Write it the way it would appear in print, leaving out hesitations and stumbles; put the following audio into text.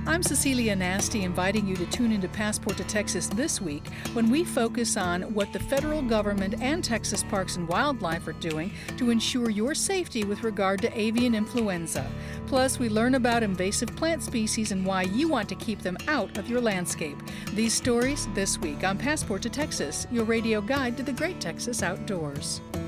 I'm Cecilia Nasty, inviting you to tune into Passport to Texas this week when we focus on what the federal government and Texas Parks and Wildlife are doing to ensure your safety with regard to avian influenza. Plus, we learn about invasive plant species and why you want to keep them out of your landscape. These stories this week on Passport to Texas, your radio guide to the great Texas outdoors.